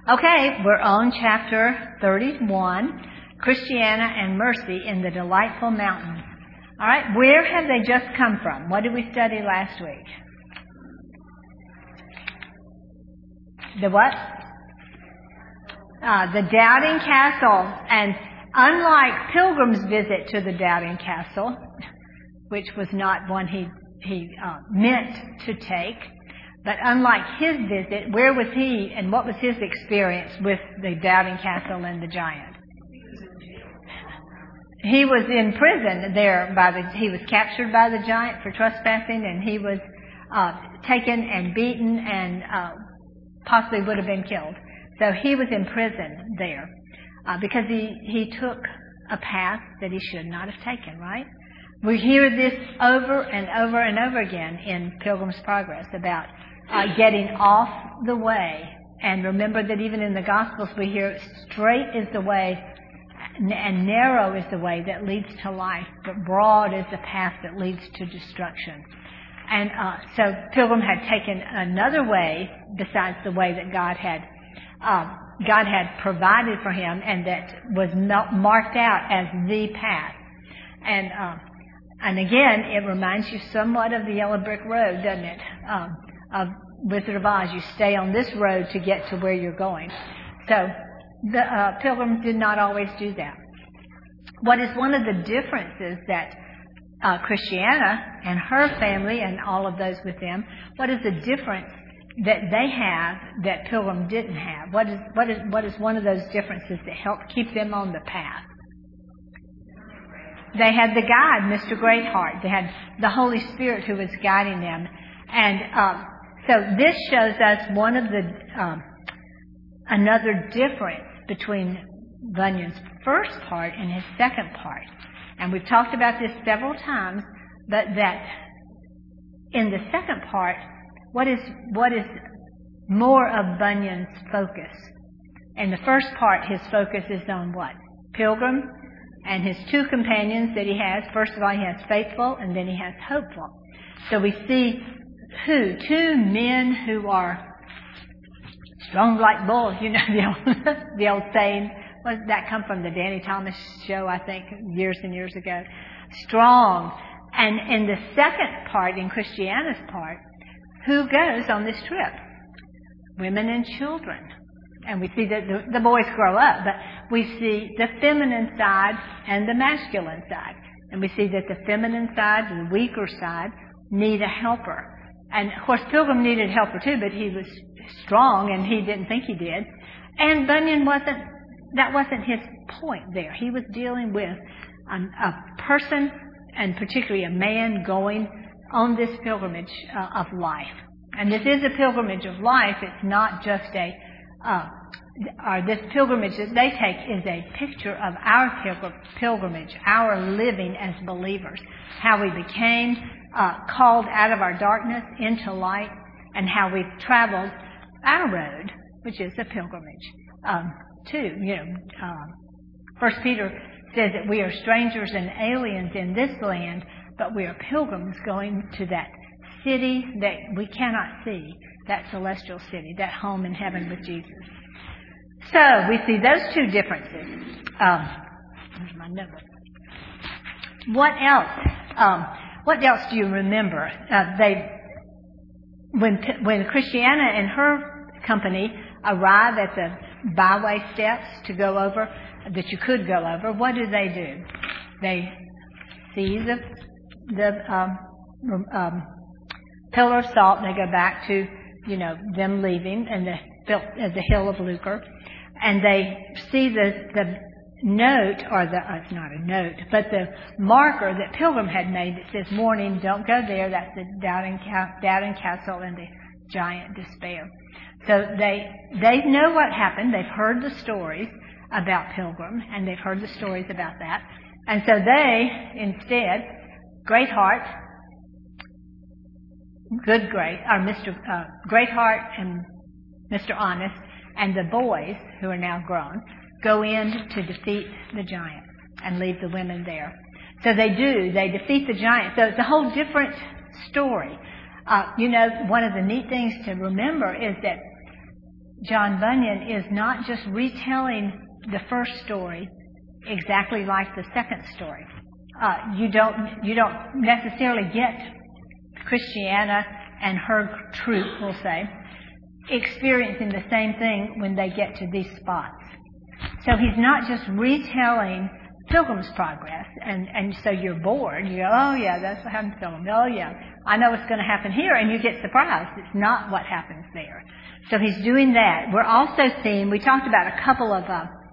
Okay, we're on chapter 31, Christiana and Mercy in the Delightful Mountains. All right, where have they just come from? What did we study last week? The what? The Doubting Castle. And unlike Pilgrim's visit to the Doubting Castle, which was not one he meant to take, but unlike his visit, where was he and what was his experience with the Doubting Castle and the giant? He was in prison there he was captured by the giant for trespassing, and he was taken and beaten and possibly would have been killed. So he was in prison there because he took a path that he should not have taken, right? We hear this over and over and over again in Pilgrim's Progress about getting off the way. And remember that even in the Gospels we hear straight is the way and narrow is the way that leads to life, but broad is the path that leads to destruction. And so Pilgrim had taken another way besides the way that God had provided for him and that was marked out as the path. And again, it reminds you somewhat of the Yellow Brick Road, doesn't it? Of Wizard of Oz. You stay on this road to get to where you're going. So the Pilgrim did not always do that. What is one of the differences that Christiana and her family and all of those with them, what is the difference that they have that Pilgrim didn't have? What is one of those differences that helped keep them on the path? They had the guide, Mr. Greatheart. They had the Holy Spirit who was guiding them. And so this shows us one of the another difference between Bunyan's first part and his second part. And we've talked about this several times, but that in the second part, what is more of Bunyan's focus? In the first part, his focus is on what? Pilgrim and his two companions that he has. First of all, he has Faithful, and then he has Hopeful. So we see two men who are strong like bulls. You know the old saying. What did that come from? The Danny Thomas show, I think, years and years ago. Strong. And in the second part, in Christiana's part, who goes on this trip? Women and children. And we see that the boys grow up, but we see the feminine side and the masculine side. And we see that the feminine side, the weaker side, need a helper. And of course, Pilgrim needed a helper too, but he was strong and he didn't think he did. And Bunyan that wasn't his point there. He was dealing with a person, and particularly a man, going on this pilgrimage of life. And this is a pilgrimage of life. It's not just this pilgrimage that they take is a picture of our pilgrimage, our living as believers, how we became called out of our darkness into light, and how we've traveled our road, which is a pilgrimage. Too, First Peter says that we are strangers and aliens in this land, but we are pilgrims going to that city that we cannot see, that celestial city, that home in heaven with Jesus. So we see those two differences. Where's my notebook? What else? What else do you remember? When Christiana and her company arrive at the byway steps to go over, that you could go over, what do? They see the pillar of salt, and they go back to, them leaving and the hill of Lucre, and they see the note, or it's not a note, but the marker that Pilgrim had made that says, "Morning, don't go there." That's the Doubting Castle and the giant despair. So they know what happened. They've heard the stories about Pilgrim, and they've heard the stories about that. And so they, instead, Greatheart, Mr. Greatheart and Mr. Honest, and the boys, who are now grown, go in to defeat the giant and leave the women there. So they do. They defeat the giant. So it's a whole different story. One of the neat things to remember is that John Bunyan is not just retelling the first story exactly like the second story. You don't necessarily get Christiana and her troop, we'll say, experiencing the same thing when they get to these spots. So he's not just retelling Pilgrim's Progress, and so you're bored. You go, oh yeah, that's what happened to Pilgrim. Oh yeah, I know what's going to happen here, and you get surprised. It's not what happens there. So he's doing that. We're also seeing, we talked about a couple of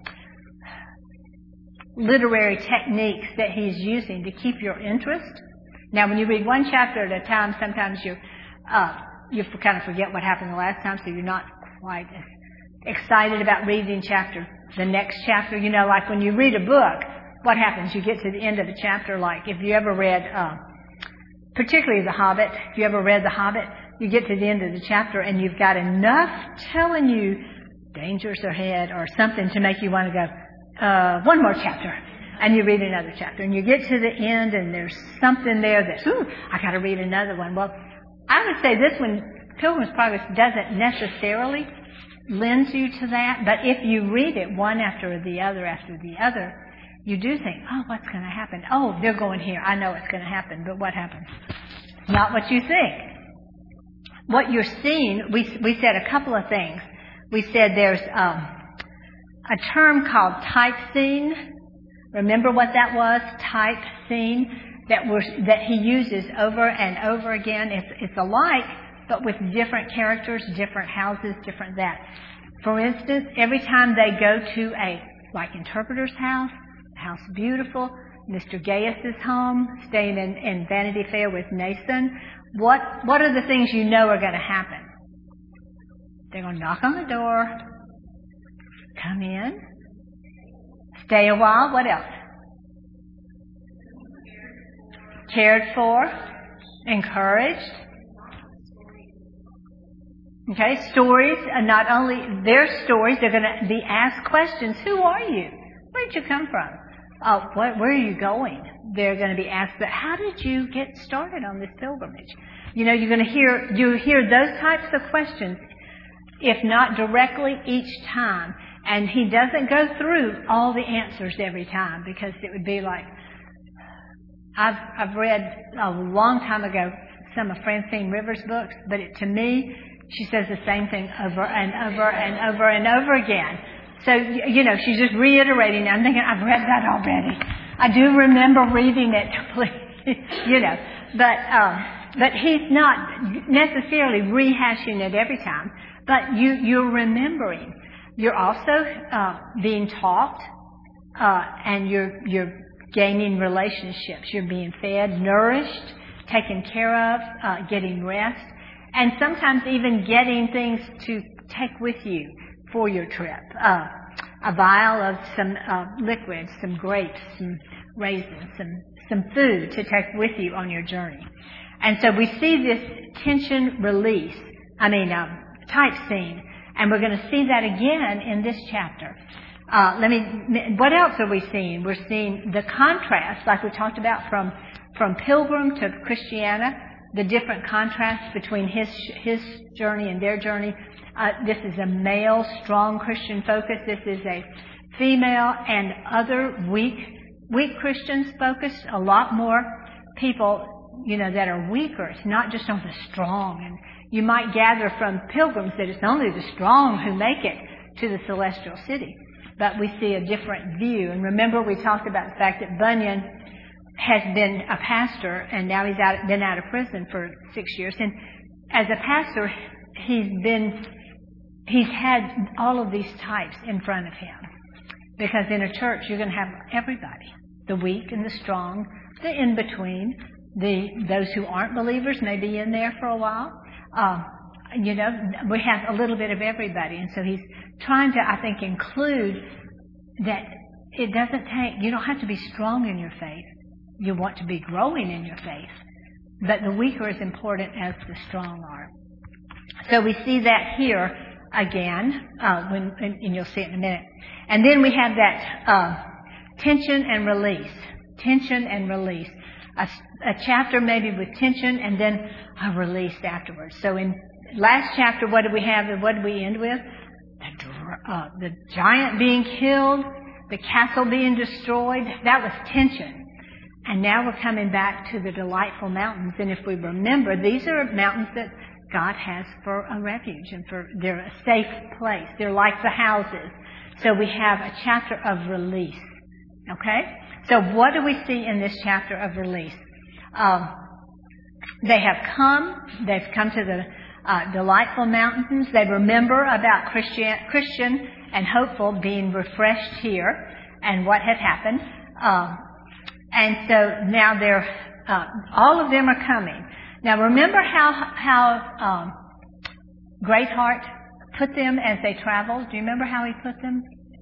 literary techniques that he's using to keep your interest. Now, when you read one chapter at a time, sometimes you kind of forget what happened the last time, so you're not quite as excited about reading the next chapter. You know, like when you read a book, what happens? You get to the end of the chapter, like if you ever read, particularly The Hobbit, if you ever read The Hobbit, you get to the end of the chapter and you've got enough telling you dangers ahead or something to make you want to go, one more chapter. And you read another chapter. And you get to the end and there's something there that, I got to read another one. Well, I would say this one, Pilgrim's Progress, doesn't necessarily lend you to that. But if you read it one after the other, you do think, oh, what's going to happen? Oh, they're going here. I know it's going to happen. But what happens? Not what you think. What you're seeing, we said a couple of things. We said there's a term called type scene. Remember what that was? Type scene that he uses over and over again. It's alike, but with different characters, different houses, different that. For instance, every time they go to a interpreter's house, house beautiful, Mr. Gaius's home, staying in Vanity Fair with Nathan, what are the things you know are going to happen? They're going to knock on the door, come in, stay a while. What else? Cared for, encouraged. Okay, stories, and not only their stories, they're going to be asked questions. Who are you? Where did you come from? Where are you going? They're going to be asked, but how did you get started on this pilgrimage? You know, you're going to hear those types of questions, if not directly each time. And he doesn't go through all the answers every time, because it would be like, I've read a long time ago some of Francine Rivers' books, but to me, she says the same thing over and over and over and over again. So, you know, she's just reiterating. I'm thinking, I've read that already. I do remember reading it, please, you know. But he's not necessarily rehashing it every time. But you're remembering. You're also being taught, and you're gaining relationships. You're being fed, nourished, taken care of, getting rest, and sometimes even getting things to take with you for your trip. A vial of some liquids, some grapes, some raisins, some food to take with you on your journey. And so we see this tension release, type scene, and we're going to see that again in this chapter. What else are we seeing? We're seeing the contrast, like we talked about from Pilgrim to Christiana, the different contrasts between his journey and their journey. This is a male, strong Christian focus. This is a female and other weak Christians focused. A lot more people, you know, that are weaker. It's not just on the strong. And you might gather from Pilgrims that it's only the strong who make it to the celestial city. But we see a different view. And remember, we talked about the fact that Bunyan has been a pastor, and now he's been out of prison for 6 years. And as a pastor, he's had all of these types in front of him. Because in a church, you're going to have everybody. The weak and the strong, the in-between, those who aren't believers may be in there for a while. You know, we have a little bit of everybody. And so he's trying to, I think, include that it doesn't take, you don't have to be strong in your faith. You want to be growing in your faith. But the weak are as important as the strong are. So we see that here again, and you'll see it in a minute. And then we have that tension and release. Tension and release. A chapter maybe with tension and then a release afterwards. So in last chapter, what did we have and what did we end with? the giant being killed, the castle being destroyed. That was tension. And now we're coming back to the delightful mountains. And if we remember, these are mountains that God has for a refuge and they're a safe place. They're like the houses. So we have a chapter of release. Okay? So what do we see in this chapter of release? They've come to the delightful mountains. They remember about Christian and hopeful being refreshed here and what had happened. And so now all of them are coming. Now remember how Greatheart put them as they traveled? Do you remember how he put them?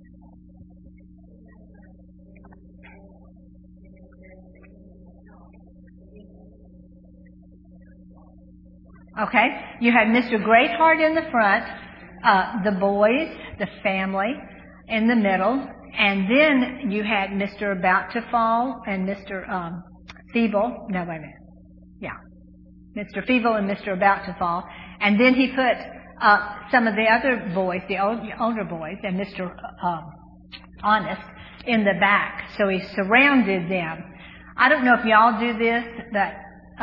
Okay, you had Mr. Greatheart in the front, the boys, the family in the middle, and then you had Mr. About to Fall and Mr. Feeble. No, wait a minute. Yeah. Mr. Feeble and Mr. About to Fall. And then he put some of the other boys, the older boys, and Mr. Honest in the back. So he surrounded them. I don't know if y'all do this, but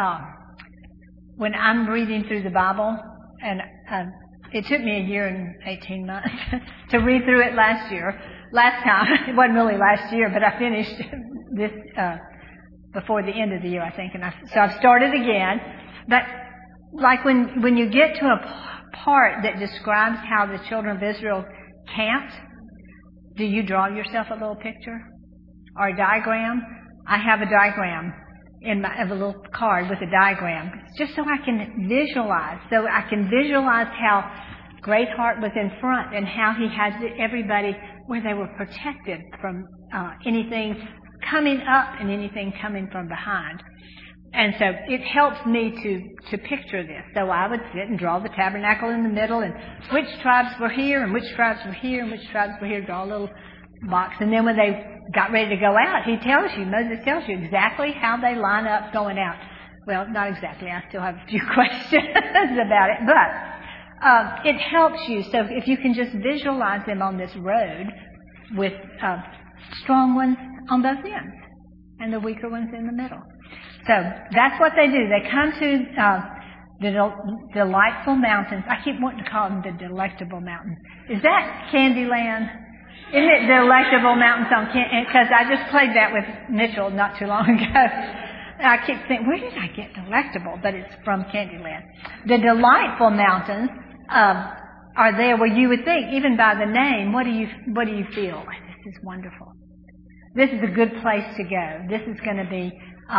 when I'm reading through the Bible, and it took me a year and 18 months to read through it last time. It wasn't really last year, but I finished this before the end of the year, I think. So I've started again. But like when you get to a part that describes how the children of Israel camped, do you draw yourself a little picture or a diagram? I have a diagram of a little card with a diagram, just so I can visualize. So I can visualize how Greatheart was in front and how he had everybody where they were protected from anything coming up and anything coming from behind. And so it helps me to picture this. So I would sit and draw the tabernacle in the middle and which tribes were here and which tribes were here and which tribes were here, draw a little box. And then when they got ready to go out, Moses tells you exactly how they line up going out. Well, not exactly. I still have a few questions about it. But it helps you. So if you can just visualize them on this road with strong ones on both ends and the weaker ones in the middle. So that's what they do. They come to the delightful mountains. I keep wanting to call them the delectable mountains. Is that Candyland? Isn't it Delectable Mountains on Candyland? Because I just played that with Mitchell not too long ago. I keep thinking, where did I get delectable? But it's from Candyland. The delightful mountains are there where you would think, even by the name, what do you feel? This is wonderful. This is a good place to go. This is going to be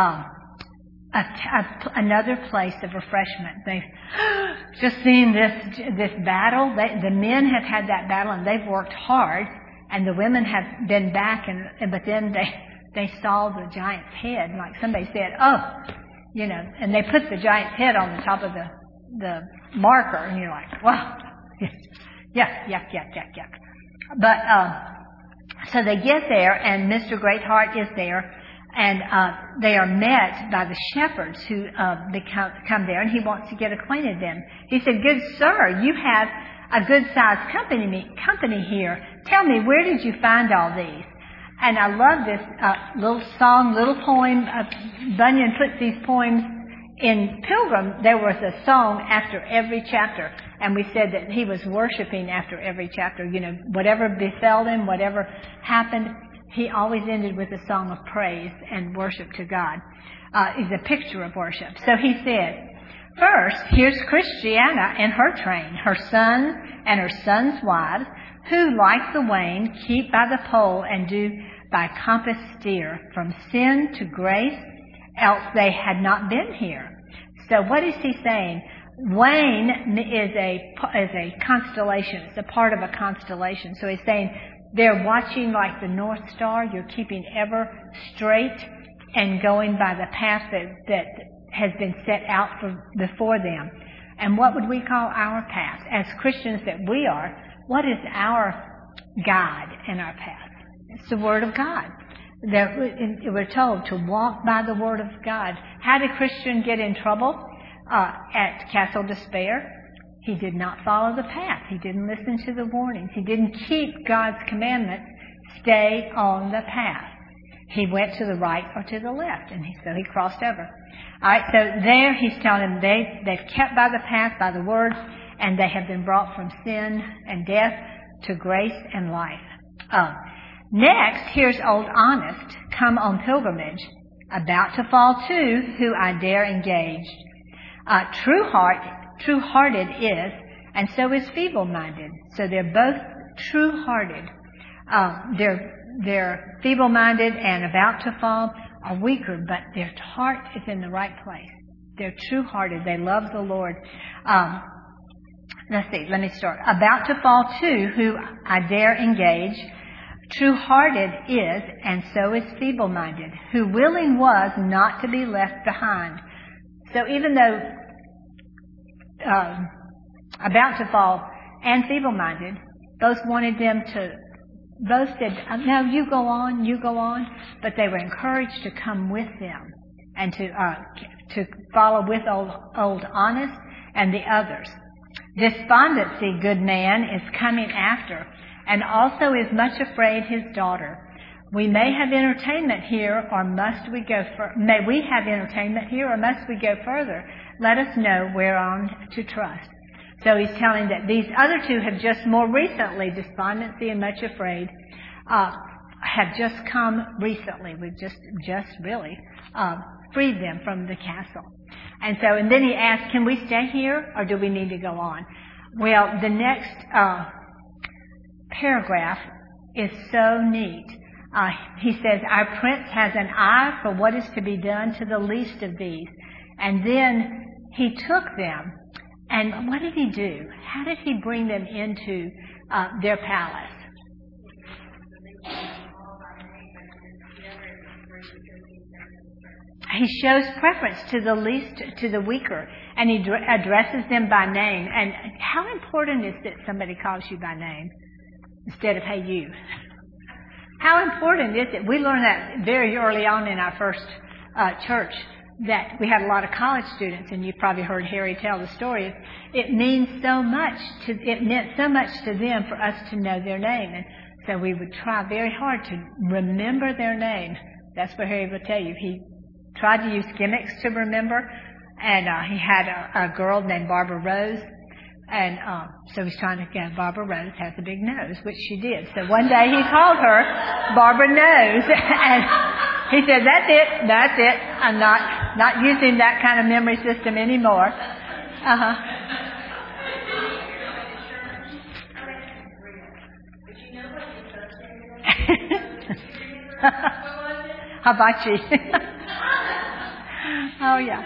another place of refreshment. They've just seen this battle. The men have had that battle and they've worked hard, and the women have been back, but then they saw the giant's head, like somebody said, and they put the giant's head on the top of the marker, and you're like, wow, yuck. But so they get there, and Mr. Greatheart is there. And they are met by the shepherds who come there, and he wants to get acquainted with them. He said, "Good sir, you have a good-sized company here. Tell me, where did you find all these?" And I love this little poem. Bunyan puts these poems in Pilgrim. There was a song after every chapter, and we said that he was worshiping after every chapter. Whatever befell him, whatever happened, he always ended with a song of praise and worship to God. Is a picture of worship. So he said, first, here's Christiana and her train, her sons and her sons' wives, who, like the wain, keep by the pole and do by compass steer from sin to grace, else they had not been here. So what is he saying? Wain is a constellation. It's a part of a constellation. So he's saying, they're watching like the North Star. You're keeping ever straight and going by the path that has been set out before them. And what would we call our path? As Christians that we are, what is our guide in our path? It's the Word of God. We're told to walk by the Word of God. How did Christian get in trouble at Castle Despair? He did not follow the path. He didn't listen to the warnings. He didn't keep God's commandments. Stay on the path. He went to the right or to the left, and so he crossed over. All right, so there he's telling them they've kept by the path, by the word, and they have been brought from sin and death to grace and life. Next, here's Old Honest, come on pilgrimage, about to fall too, who I dare engage. True-hearted is, and so is feeble-minded. So they're both true-hearted. They're feeble-minded and about to fall are weaker, but their heart is in the right place. They're true-hearted. They love the Lord. Let's see. Let me start. About to fall too, who I dare engage. True-hearted is, and so is feeble-minded, who willing was not to be left behind. So even though about to fall and feeble-minded both wanted them to, both said, no, you go on, but they were encouraged to come with them and to follow with old Honest and the others. Despondency, good man, is coming after, and also is much afraid his daughter. We may have entertainment here, or must we go may we have entertainment here, or must we go further? Let us know whereon to trust. So he's telling that these other two have just more recently, despondency and much afraid, have just come recently. We've just really freed them from the castle. And then he asks, can we stay here, or do we need to go on? Well, the next paragraph is so neat. He says, our prince has an eye for what is to be done to the least of these. And then he took them, and what did he do? How did he bring them into their palace? He shows preference to the least, to the weaker, and he addresses them by name. And how important is that somebody calls you by name instead of, hey, you? How important is it? We learned that very early on in our first church, that we had a lot of college students, and you've probably heard Harry tell the story. It meant so much to them for us to know their name. And so we would try very hard to remember their name. That's what Harry would tell you. He tried to use gimmicks to remember, and he had a girl named Barbara Rose, and so he's trying to get Barbara Rose has a big nose, which she did. So one day he called her Barbara Nose, and he said, that's it. I'm not using that kind of memory system anymore. Hibachi. Oh, yeah.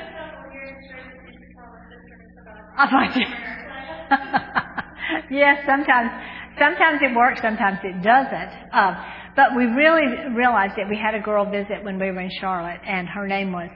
Hibachi. Yes, sometimes it works, sometimes it doesn't. But we really realized that we had a girl visit when we were in Charlotte, and her name was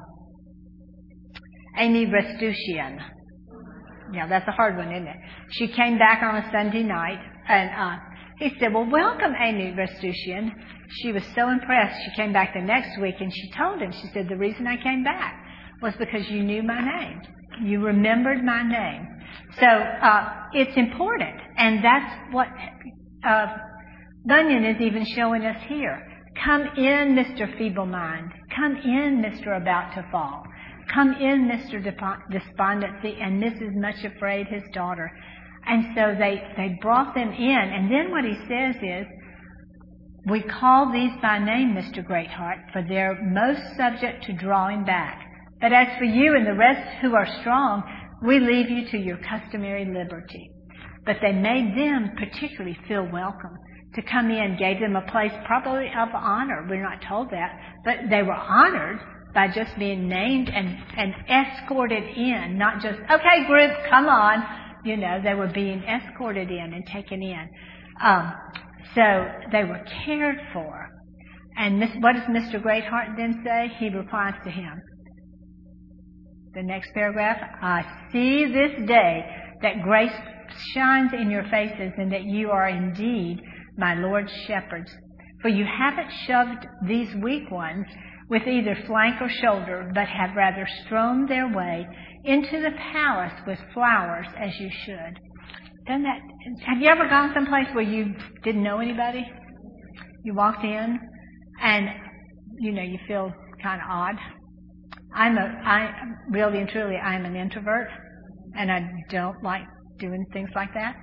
Amy Restusian. Yeah, that's a hard one, isn't it? She came back on a Sunday night, and he said, well, welcome, Amy Restusian. She was so impressed. She came back the next week, and she told him, she said, the reason I came back was because you knew my name. You remembered my name. So it's important, and that's what Bunyan is even showing us here. Come in, Mr. Feeble-Mind. Come in, Mr. About to Fall. Come in, Mr. Despondency, and Mrs. Much Afraid, his daughter. And so they brought them in, and then what he says is, we call these by name, Mr. Greatheart, for they're most subject to drawing back. But as for you and the rest who are strong, we leave you to your customary liberty. But they made them particularly feel welcome. To come in, gave them a place probably of honor. We're not told that. But they were honored by just being named and escorted in. Not just, okay, group, come on. You know, they were being escorted in and taken in. So they were cared for. And what does Mr. Greatheart then say? He replies to him. The next paragraph, I see this day that grace shines in your faces and that you are indeed my Lord's shepherds. For you haven't shoved these weak ones with either flank or shoulder, but have rather strolled their way into the palace with flowers as you should. Have you ever gone someplace where you didn't know anybody? You walked in and, you feel kind of odd. I really and truly, I'm an introvert, and I don't like doing things like that.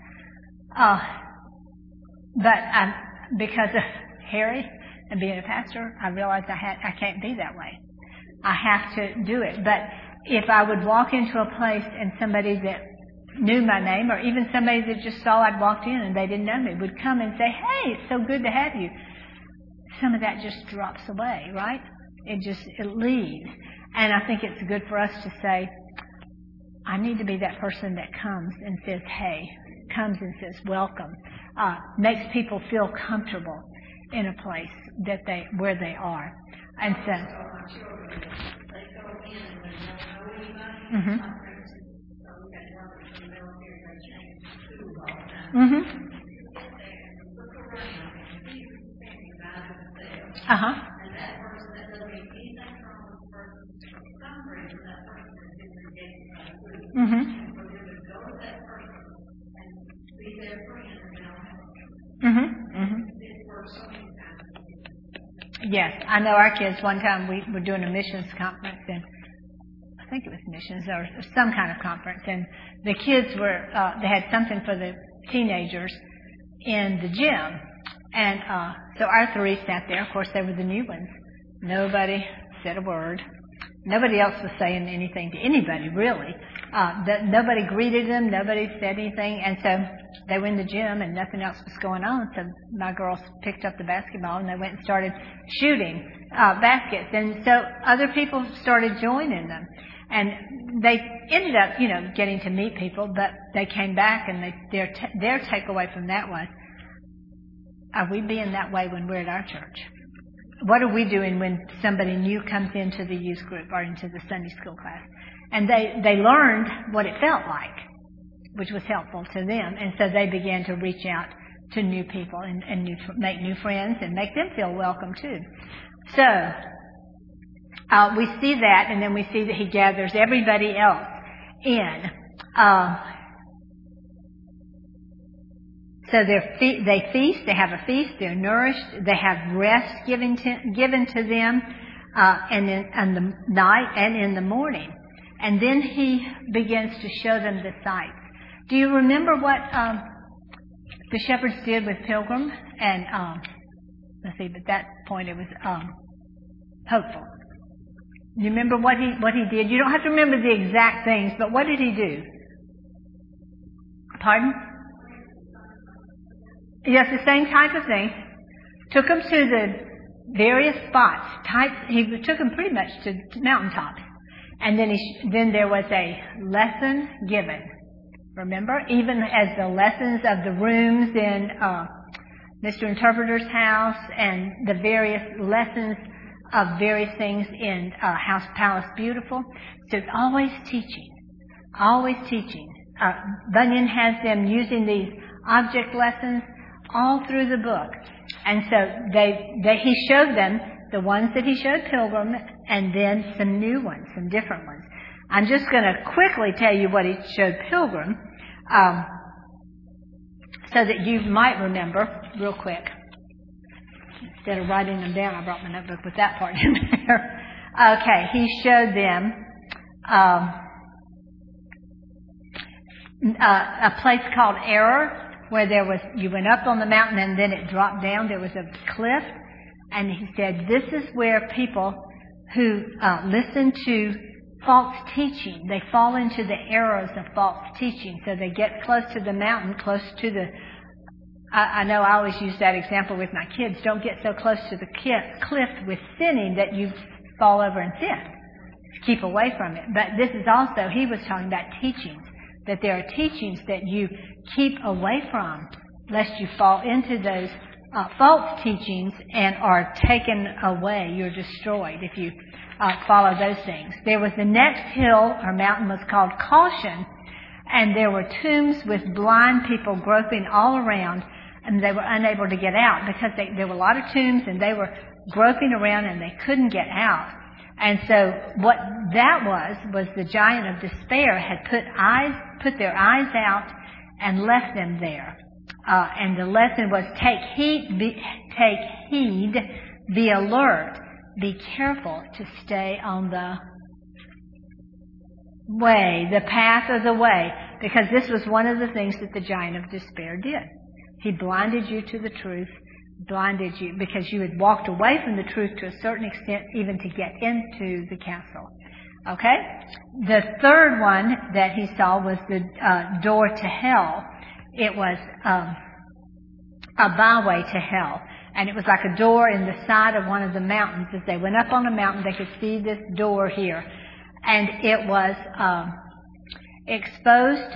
But because of Harry and being a pastor, I realized I can't be that way. I have to do it. But if I would walk into a place and somebody that knew my name, or even somebody that just saw I'd walked in and they didn't know me, would come and say, "Hey, it's so good to have you," some of that just drops away, right? It leaves. And I think it's good for us to say, I need to be that person that comes and says, hey, comes and says, welcome, makes people feel comfortable in a place where they are. And so, Yes, I know our kids, one time we were doing a missions conference, and I think it was missions or some kind of conference, and the kids they had something for the teenagers in the gym. And so our three sat there. Of course, they were the new ones. Nobody said a word. Nobody else was saying anything to anybody, really. Nobody greeted them. Nobody said anything. And so they were in the gym and nothing else was going on. So my girls picked up the basketball and they went and started shooting baskets. And so other people started joining them. And they ended up, getting to meet people, but they came back and their takeaway from that was, are we being that way when we're at our church? What are we doing when somebody new comes into the youth group or into the Sunday school class? And they learned what it felt like, which was helpful to them. And so they began to reach out to new people and make new friends and make them feel welcome too. So we see that, and then we see that he gathers everybody else in. So they feast, they have a feast, they're nourished, they have rest given to them, and then in the night and in the morning. And then he begins to show them the sights. Do you remember what the shepherds did with Pilgrim? And let's see, but at that point it was hopeful. You remember what he did? You don't have to remember the exact things, but what did he do? Pardon? Yes, the same type of thing. Took them to the various spots. He took them pretty much to mountaintops. And then there was a lesson given. Remember? Even as the lessons of the rooms in Mr. Interpreter's house and the various lessons of various things in House Palace Beautiful. So it's always teaching. Always teaching. Bunyan has them using these object lessons all through the book. And so he showed them the ones that he showed Pilgrim and then some new ones, some different ones. I'm just going to quickly tell you what he showed Pilgrim so that you might remember real quick. Instead of writing them down, I brought my notebook with that part in there. Okay, he showed them a place called Error, where you went up on the mountain and then it dropped down. There was a cliff. And he said, this is where people who listen to false teaching, they fall into the errors of false teaching. So they get close to the mountain, close to the... I know I always use that example with my kids. Don't get so close to the cliff with sinning that you fall over and sin. Keep away from it. But this is also, he was talking about teachings. That there are teachings that you keep away from, lest you fall into those false teachings and are taken away. You're destroyed if you follow those things. There was the next hill or mountain was called Caution, and there were tombs with blind people groping all around, and they were unable to get out because there were a lot of tombs and they were groping around and they couldn't get out. And so what that was the giant of despair had put their eyes out and left them there. And the lesson was take heed, be alert, be careful to stay on the way, the path of the way, because this was one of the things that the giant of despair did. He blinded you to the truth, blinded you because you had walked away from the truth to a certain extent even to get into the castle. Okay? The third one that he saw was the door to hell. It was a byway to hell. And it was like a door in the side of one of the mountains. As they went up on a mountain, they could see this door here. And it was exposed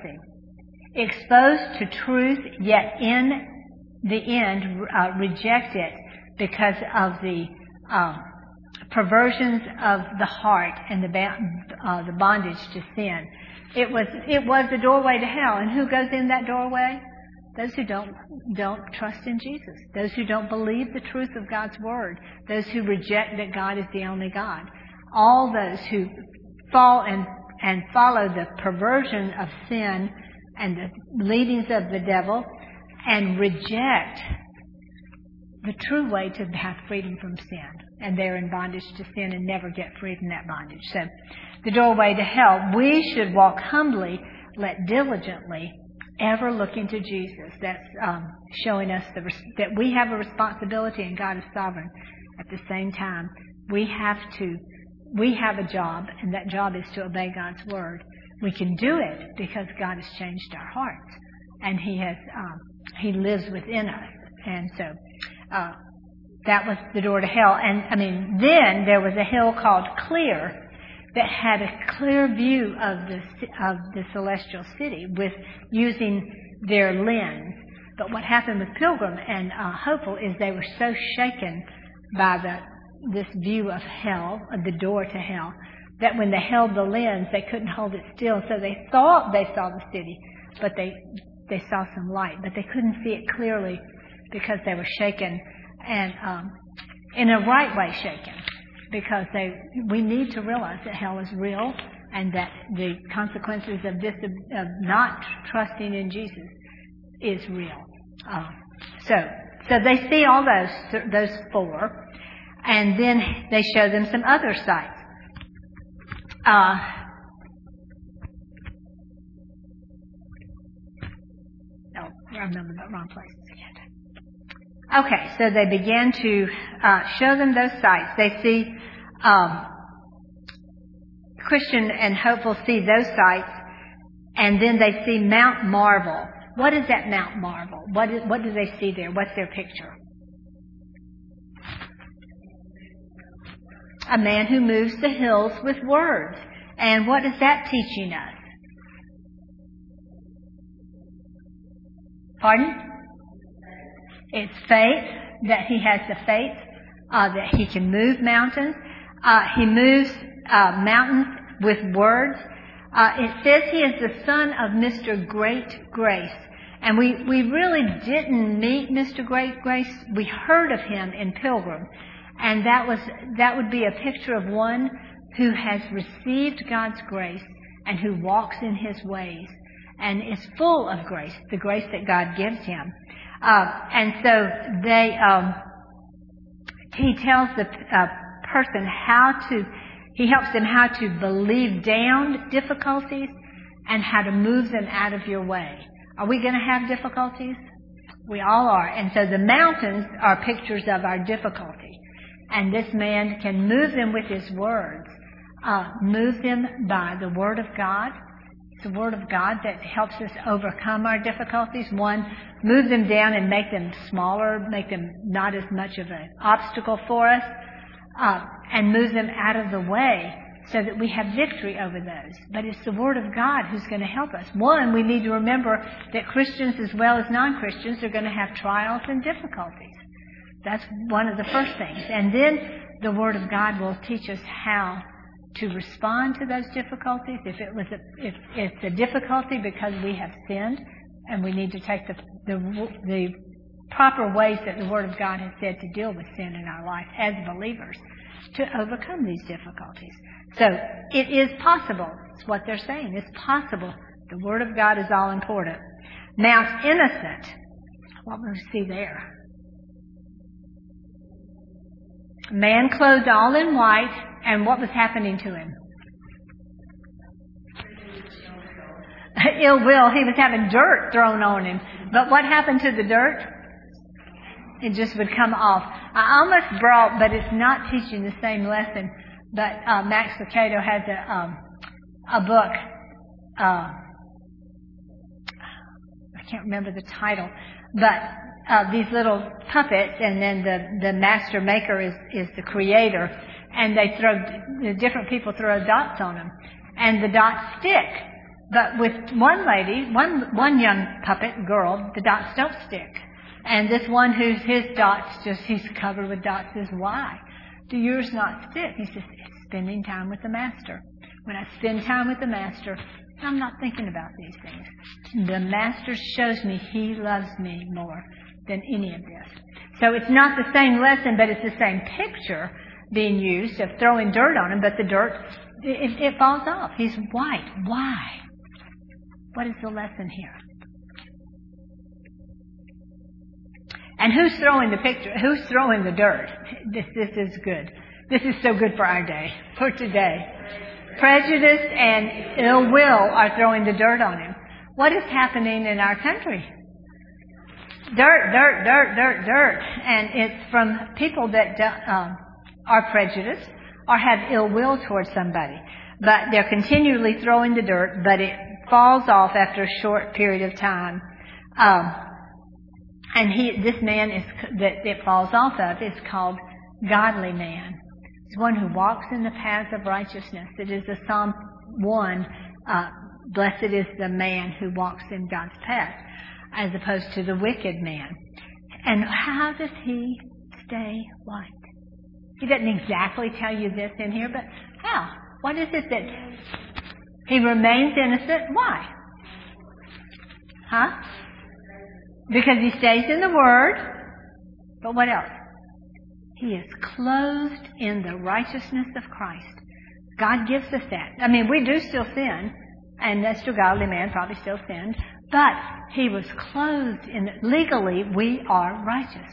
to truth, yet in the end rejected because of the perversions of the heart and the bondage to sin. It was the doorway to hell. And who goes in that doorway? Those who don't trust in Jesus. Those who don't believe the truth of God's Word. Those who reject that God is the only God. All those who fall and follow the perversion of sin and the leadings of the devil and reject the true way to have freedom from sin. And they're in bondage to sin and never get free from that bondage. So, the doorway to hell. We should walk humbly, let diligently, ever look into Jesus. That's showing us that we have a responsibility and God is sovereign. At the same time, we have a job, and that job is to obey God's Word. We can do it because God has changed our hearts, and He lives within us. And so, that was the door to hell. And then there was a hill called Clear that had a clear view of the celestial city with using their lens. But what happened with Pilgrim and Hopeful is they were so shaken by this view of hell, of the door to hell, that when they held the lens, they couldn't hold it still. So they thought they saw the city, but they saw some light, but they couldn't see it clearly because they were shaken, and in a right way shaken, because we need to realize that hell is real and that the consequences of not trusting in Jesus is real. So they see all those four, and then they show them some other sights. I remember the wrong place again. Okay, so they began to show them those sights. They see, Christian and Hopeful see those sights, and then they see Mount Marvel. What is that Mount Marvel? What do they see there? What's their picture? A man who moves the hills with words. And what is that teaching us? Pardon? It's faith, that he has the faith, that he can move mountains. He moves mountains with words. It says he is the son of Mr. Great Grace. And we really didn't meet Mr. Great Grace. We heard of him in Pilgrim. And that would be a picture of one who has received God's grace and who walks in His ways and is full of grace, the grace that God gives him. And so he tells the person he helps them how to believe down difficulties and how to move them out of your way. Are we going to have difficulties? We all are. And so the mountains are pictures of our difficulty. And this man can move them with his words, move them by the Word of God. It's the Word of God that helps us overcome our difficulties. One, move them down and make them smaller, make them not as much of an obstacle for us, and move them out of the way so that we have victory over those. But it's the Word of God who's going to help us. One, we need to remember that Christians as well as non-Christians are going to have trials and difficulties. That's one of the first things. And then the Word of God will teach us how to respond to those difficulties. If it's a difficulty because we have sinned And we need to take the proper ways that the Word of God has said to deal with sin in our life as believers to overcome these difficulties. So it is possible. It's what they're saying. It's possible. The Word of God is all important. Mount Innocent. What will we see there? A man clothed all in white, and what was happening to him? Ill will. He was having dirt thrown on him. But what happened to the dirt? It just would come off. I almost brought, but it's not teaching the same lesson, but Max Lucado has a book. I can't remember the title, but these little puppets, and then the master maker is the creator, and the different people throw dots on them, and the dots stick. But with one lady, one young puppet girl, the dots don't stick. And this one his dots he's covered with dots says, why do yours not stick? He says, it's spending time with the master. When I spend time with the master, I'm not thinking about these things. The master shows me he loves me more than any of this. So it's not the same lesson, but it's the same picture being used of throwing dirt on him, but the dirt, it falls off. He's white. Why? What is the lesson here? And who's throwing the picture? Who's throwing the dirt? This is good. This is so good for our day, for today. Prejudice and ill will are throwing the dirt on him. What is happening in our country? Dirt, dirt, dirt, dirt, dirt. And it's from people that are prejudiced or have ill will towards somebody. But they're continually throwing the dirt, but it falls off after a short period of time. And this man that it falls off of is called godly man. It's one who walks in the paths of righteousness. It is a Psalm 1, blessed is the man who walks in God's path, as opposed to the wicked man. And how does he stay white? He doesn't exactly tell you this in here, but how? What is it that he remains innocent? Why? Huh? Because he stays in the Word. But what else? He is clothed in the righteousness of Christ. God gives us that. I mean, we do still sin, and that's the godly man probably still sinned, but he was clothed in it. Legally, we are righteous.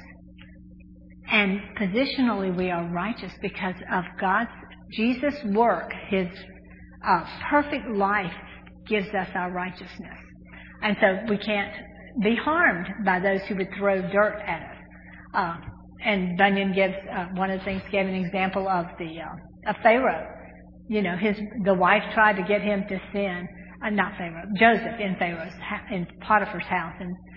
And positionally, we are righteous because of Jesus' work. His perfect life gives us our righteousness. And so we can't be harmed by those who would throw dirt at us. And Bunyan gives, one of the things, gave an example of of Pharaoh. You know, the wife tried to get him to sin. Not Pharaoh, Joseph in Potiphar's house.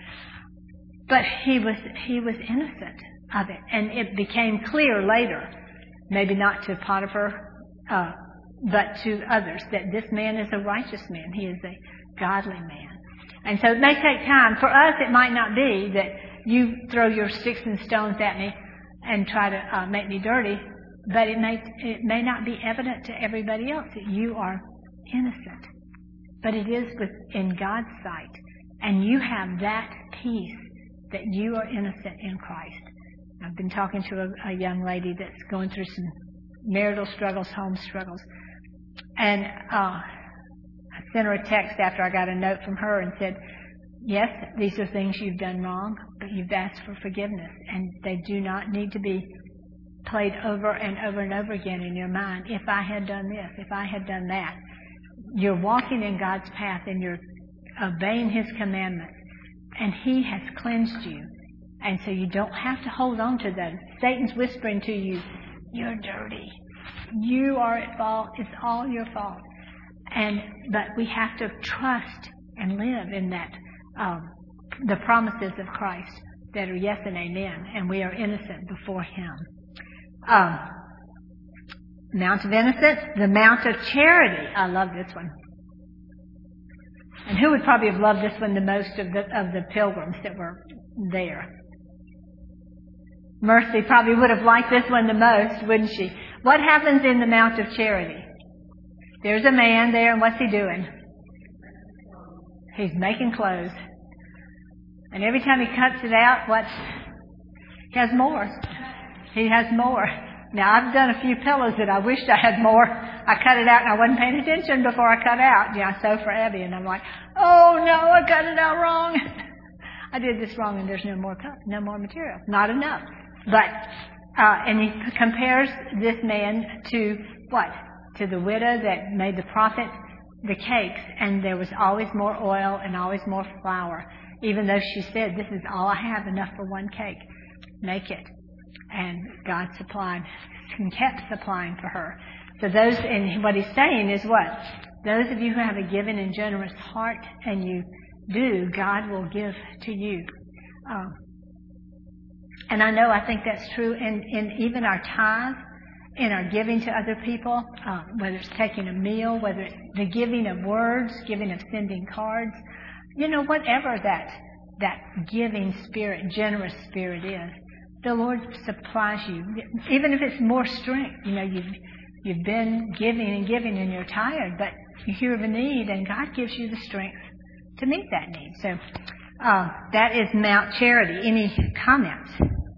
But he was innocent of it. And it became clear later, maybe not to Potiphar, but to others, that this man is a righteous man. He is a godly man. And so it may take time. For us, it might not be that you throw your sticks and stones at me and try to make me dirty, but it may not be evident to everybody else that you are innocent. But it is in God's sight. And you have that peace that you are innocent in Christ. I've been talking to a young lady that's going through some marital struggles, home struggles. And I sent her a text after I got a note from her and said, yes, these are things you've done wrong, but you've asked for forgiveness. And they do not need to be played over and over and over again in your mind. If I had done this, if I had done that. You're walking in God's path and you're obeying His commandments. And He has cleansed you. And so you don't have to hold on to them. Satan's whispering to you, you're dirty. You are at fault. It's all your fault. But we have to trust and live in that, the promises of Christ that are yes and amen. And we are innocent before Him. Mount of Innocence, the Mount of Charity. I love this one. And who would probably have loved this one the most of the pilgrims that were there? Mercy probably would have liked this one the most, wouldn't she? What happens in the Mount of Charity? There's a man there, and what's he doing? He's making clothes. And every time he cuts it out, he has more. He has more. Now, I've done a few pillows that I wished I had more. I cut it out and I wasn't paying attention before I cut out. I sew for Abby and I'm like, oh no, I cut it out wrong. I did this wrong and there's no more material. Not enough. But, and he compares this man to what? To the widow that made the prophet the cakes, and there was always more oil and always more flour. Even though she said, this is all I have, enough for one cake. Make it. And God supplied and kept supplying for her. So and what he's saying is what? Those of you who have a giving and generous heart, and you do, God will give to you. And I think that's true in even our tithe, in our giving to other people, whether it's taking a meal, whether it's the giving of words, giving of sending cards, whatever that giving spirit, generous spirit is, the Lord supplies you. Even if it's more strength, you've been giving and giving and you're tired, but you hear of a need and God gives you the strength to meet that need. So that is Mount Charity. Any comments?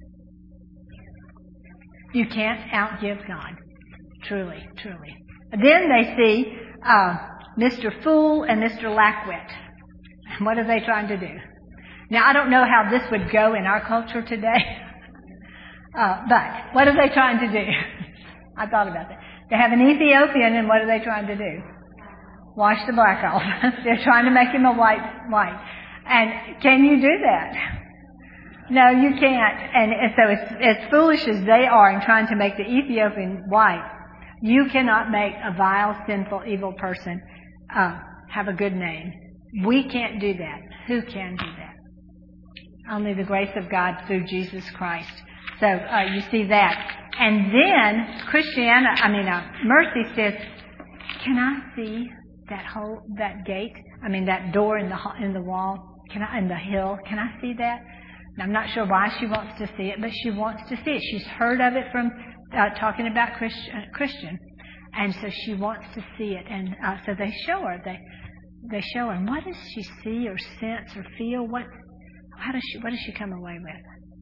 You can't outgive God. Truly, truly. Then they see Mr. Fool and Mr. Lackwit. What are they trying to do? Now, I don't know how this would go in our culture today. But what are they trying to do? I thought about that. They have an Ethiopian, and what are they trying to do? Wash the black off. They're trying to make him a white. And can you do that? No, you can't. And so as foolish as they are in trying to make the Ethiopian white, you cannot make a vile, sinful, evil person have a good name. We can't do that. Who can do that? Only the grace of God through Jesus Christ. So you see that. And then Mercy says, can I see that gate? That door in the wall? In the hill? Can I see that? And I'm not sure why she wants to see it, but she wants to see it. She's heard of it from talking about Christian. And so she wants to see it. And so they show her. They show her. And what does she see or sense or feel? What does she come away with?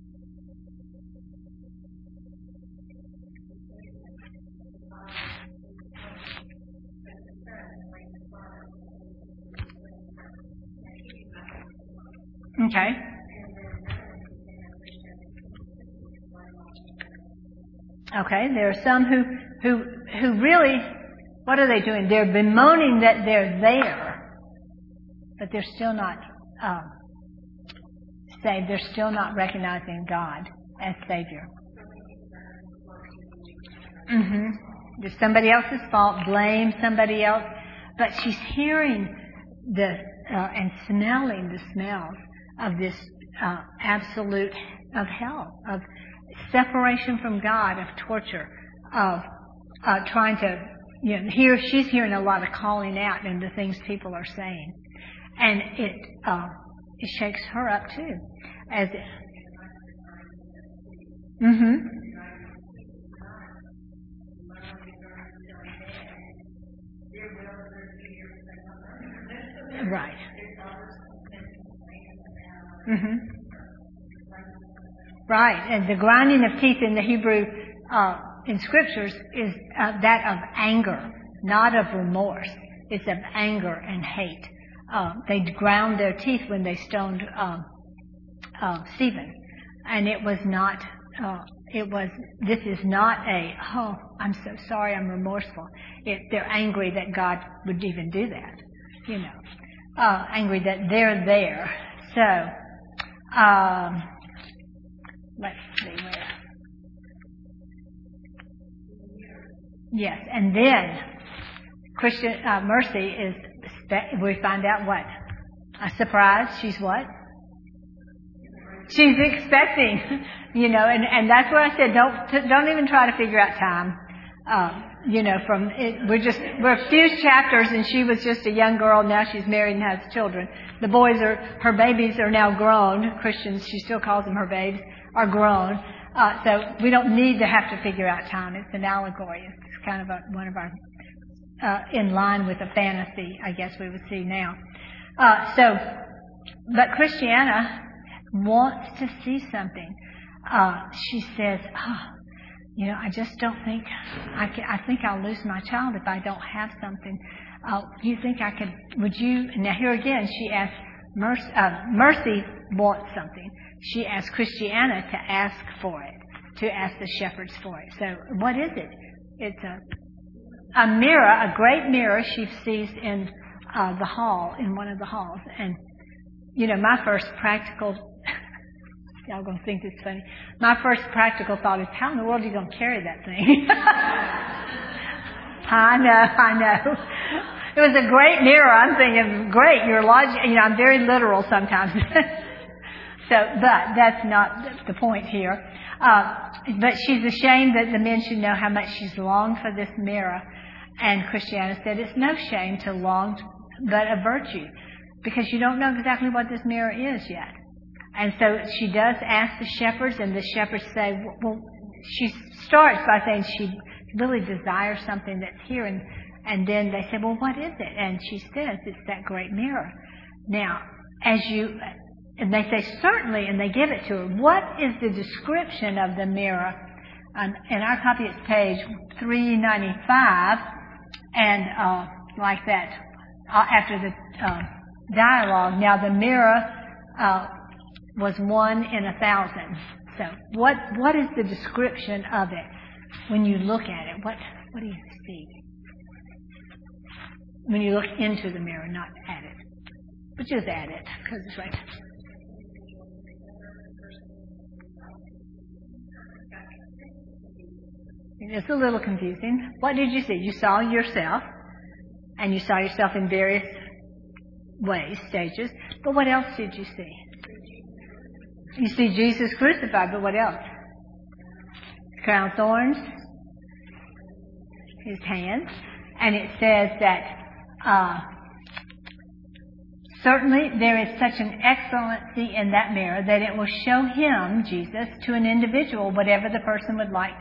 Okay. Okay, there are some who really, what are they doing? They're bemoaning that they're there, but they're still not saved. They're still not recognizing God as Savior. It's somebody else's fault. Blame somebody else. But she's hearing and smelling the smells of this absolute of hell, of separation from God, of torture, of trying to, she's hearing a lot of calling out in the things people are saying. And it shakes her up too. Right. Right, and the grinding of teeth in the Hebrew in scriptures is that of anger, not of remorse. It's of anger and hate. They ground their teeth when they stoned Stephen, and it was not. This is not I'm so sorry, I'm remorseful. They're angry that God would even do that. Angry that they're there. So. Let's see where. Yes, and then Mercy is. We find out what? A surprise. She's what? She's expecting. And that's what I said. Don't even try to figure out time. We're a few chapters, and she was just a young girl. Now she's married and has children. Her babies are now grown. Christians, she still calls them her babes, are grown. So we don't need to have to figure out time. It's an allegory. It's kind of one of our, in line with a fantasy, I guess we would see now. But Christiana wants to see something. She says, I just don't think I think I'll lose my child if I don't have something. You think I could? Would you? Now here again, she asks Mercy wants something. She asks Christiana to ask for it, to ask the shepherds for it. So what is it? It's a mirror, a great mirror she sees in the hall, in one of the halls. And my first practical. Y'all gonna think it's funny. My first practical thought is, how in the world are you gonna carry that thing? I know. It was a great mirror. I'm thinking, great, your logic. I'm very literal sometimes. But that's not the point here. But she's ashamed that the men should know how much she's longed for this mirror. And Christiana said, it's no shame to long, but a virtue, because you don't know exactly what this mirror is yet. And so she does ask the shepherds, and the shepherds say, well, she starts by saying she really desires something that's here. And then they say, well, what is it? And she says, it's that great mirror. Now, and they say, certainly, and they give it to her. What is the description of the mirror? In our copy, it's page 395, and like that, after the dialogue. Now, the mirror was 1 in 1,000. So what is the description of it when you look at it? What do you see? When you look into the mirror, not at it. But just at it, because it's right. It's a little confusing. What did you see? You saw yourself, and you saw yourself in various ways, stages. But what else did you see? You see Jesus crucified, but what else? Crown of thorns, his hands, and it says that certainly there is such an excellency in that mirror that it will show him, Jesus, to an individual, whatever the person would like,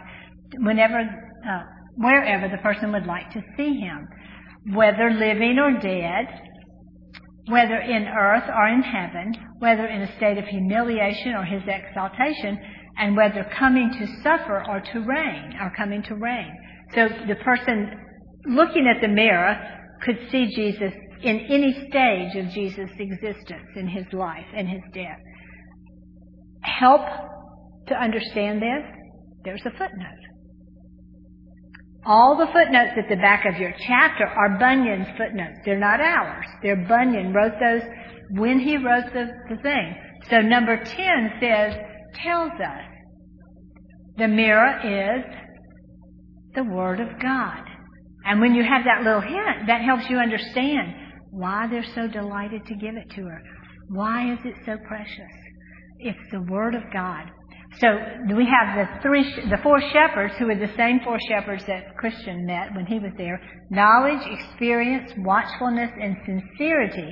wherever the person would like to see him, whether living or dead, whether in earth or in heaven, whether in a state of humiliation or his exaltation, and whether coming to suffer or to reign, or coming to reign. So the person looking at the mirror could see Jesus in any stage of Jesus' existence, in his life and his death. Help to understand this, there's a footnote. All the footnotes at the back of your chapter are Bunyan's footnotes. They're not ours. They're Bunyan wrote those when he wrote the thing. So number 10 tells us the mirror is the Word of God. And when you have that little hint, that helps you understand why they're so delighted to give it to her. Why is it so precious? It's the Word of God. So we have the 4 shepherds who are the same 4 shepherds that Christian met when he was there. Knowledge, experience, watchfulness, and sincerity.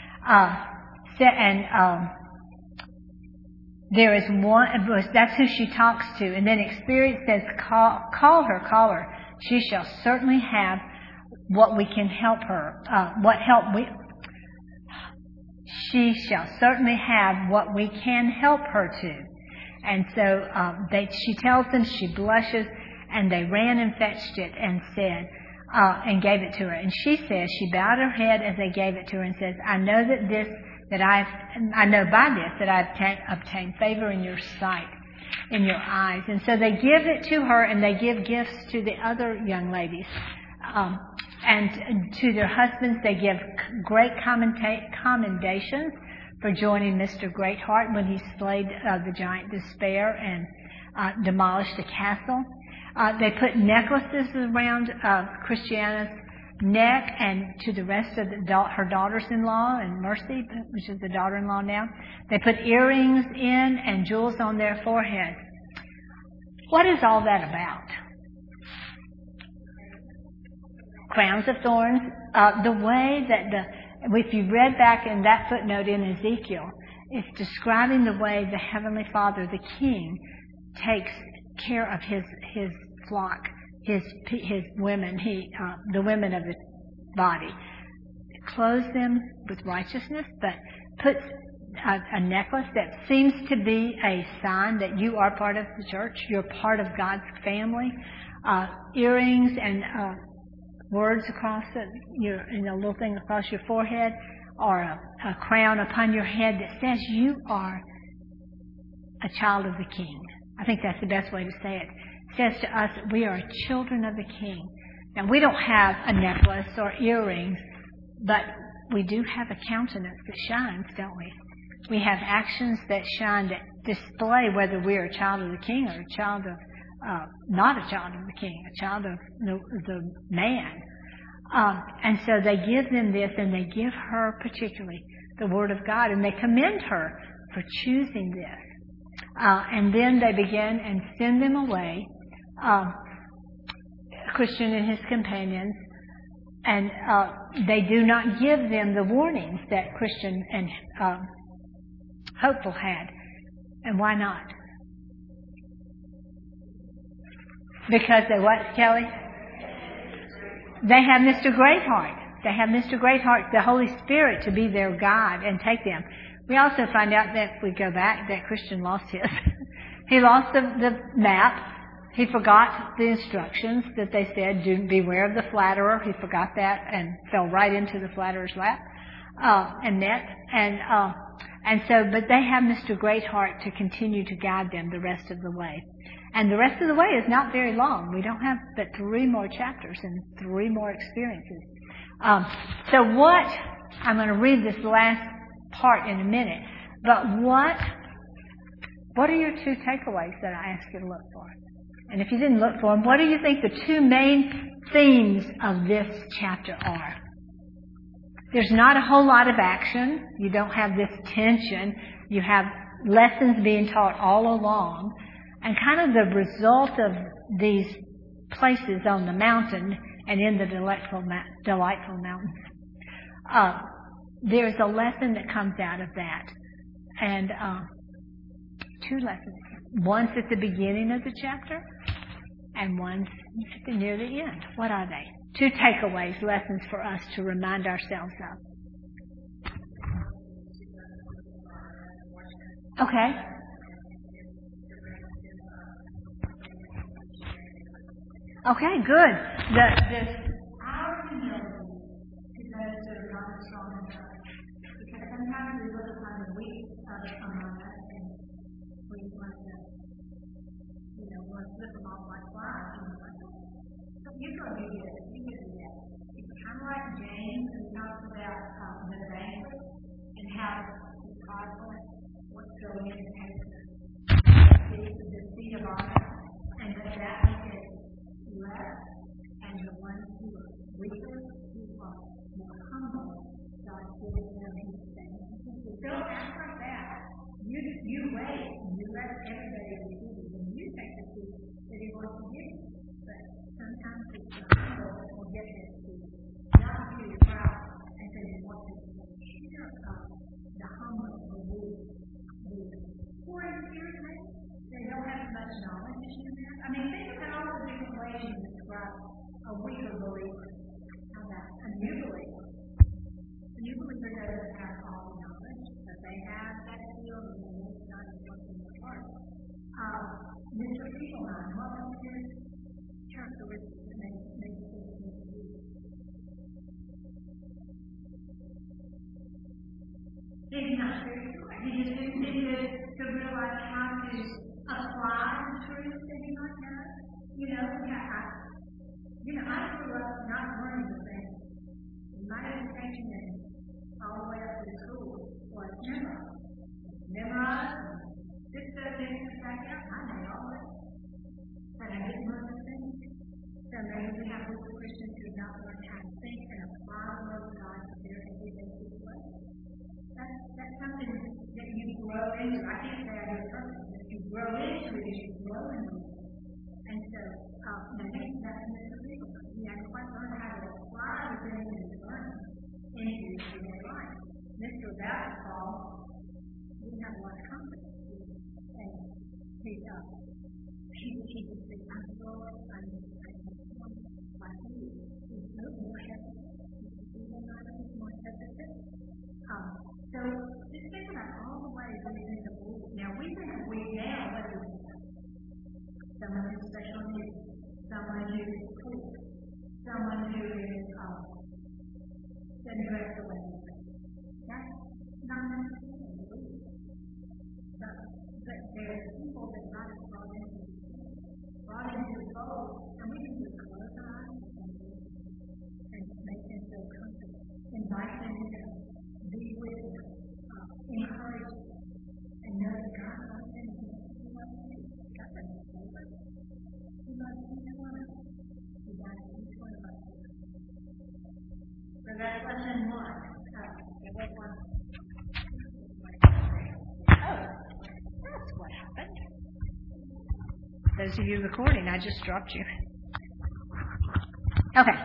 There is one, that's who she talks to. And then experience says, call her. She shall certainly have what we can help her. She shall certainly have what we can help her to. And so she tells them, she blushes, and they ran and fetched it and said, and gave it to her. And she says, she bowed her head as they gave it to her and says, I know by this that I've obtained favor in your sight, in your eyes. And so they give it to her, and they give gifts to the other young ladies. And to their husbands, they give great commendations for joining Mr. Greatheart when he slayed the giant Despair and demolished the castle. They put necklaces around Christiana's neck and to the rest of her daughters-in-law and Mercy, which is the daughter-in-law now. They put earrings in and jewels on their foreheads. What is all that about? Crowns of thorns. The way that if you read back in that footnote in Ezekiel, it's describing the way the Heavenly Father, the King, takes care of his flock, his women, the women of the body, clothes them with righteousness, but puts a necklace that seems to be a sign that you are part of the church, you're part of God's family. Earrings and words across a little thing across your forehead, or a crown upon your head that says you are a child of the King. I think that's the best way to say it. It says to us that we are children of the King. Now, we don't have a necklace or earrings, but we do have a countenance that shines, don't we? We have actions that shine, that display whether we're a child of the King or a child of, not a child of the King, a child of the man. And so they give them this, and they give her particularly the Word of God, and they commend her for choosing this. And then they begin and send them away, Christian and his companions, and they do not give them the warnings that Christian and Hopeful had. And why not? Because they what, Kelly? They have Mr. Greatheart. They have Mr. Greatheart, the Holy Spirit, to be their guide and take them. We also find out that if we go back, that Christian lost his. He lost the map. He forgot the instructions that they said, beware of the flatterer. He forgot that and fell right into the flatterer's lap and net. And so, but they have Mr. Greatheart to continue to guide them the rest of the way. And the rest of the way is not very long. We don't have but 3 more chapters and 3 more experiences. So what, I'm going to read this last part in a minute, but what are your 2 takeaways that I asked you to look for? And if you didn't look for them, what do you think the 2 main themes of this chapter are? There's not a whole lot of action. You don't have this tension. You have lessons being taught all along. And kind of the result of these places on the mountain and in the delightful mountains, there's a lesson that comes out of that. And 2 lessons. One's at the beginning of the chapter, and one's near the end. What are they? 2 takeaways, lessons for us to remind ourselves of. Okay. Okay, good. Our humility to those that are not strong in trust. Because sometimes we look upon the weak among us and we want to, want to flip them off like flies. So you're going to do this. You can do that. It's kind of like James, who talks about the banquet and how it's costly, what's going in the seat of honor, and that makes it less, and the ones who are weaker, who are more humble, God gives them his things. So don't act like that. You wait, and you let everybody receive it, and you take the seat that he wants to give you. But sometimes it's the humble that will get this seat, not too proud, and then you want to cheer up the humble, the weak, the poor in spirit. They don't have much knowledge in that. I mean, think about all the different ways you describe a weaker believer. How about a new believer? A new believer doesn't have all the knowledge, but they have that skill and they know God is working in their heart. Mr. Eagleman, what was his characteristics that made him weak? He's not spiritual. He just didn't need to realize how to apply the truth that he might have. I grew up not learning the things. My education all the way up to school was memorize, just so they can back out. I know all that. But I didn't learn the things. So maybe we have little Christians who not learn how to think and apply the word of God to their everyday situation. That's something that you grow into. I can't say I do it perfectly. If you grow into it, you grow into it. And so, maybe that's illegal. You have to quite learn how to apply the things that you learn into your everyday life. Mr. Paul, we have a lot of confidence. And he would say, I'm Lord, I'm like you. He's no more hesitant. He's more hesitant. So just think about all the ways we think of we. Now we think of we now, what is someone who's special needs, someone who is poor, someone who is doesn't dress the way they dress. That's not necessarily we. But there are people that God has brought into the fold, and we can just close our eyes and make them feel comfortable. Invite them to be with them, encourage them, and know that God loves them. He loves you. God loves you. He loves each one of us. He loves each one of us. So that's lesson 1. That's what happened. Those of you recording, I just dropped you. Okay.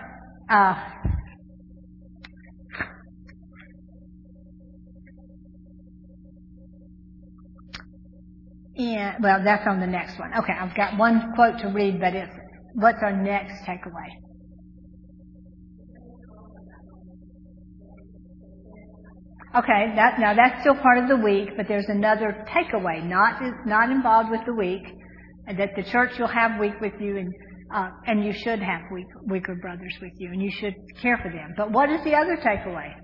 Well, that's on the next one. Okay, I've got one quote to read, but it's what's our next takeaway? Okay, now that's still part of the week, but there's another takeaway, not involved with the week, and that the church will have week with you, and you should have weaker brothers with you, and you should care for them. But what is the other takeaway?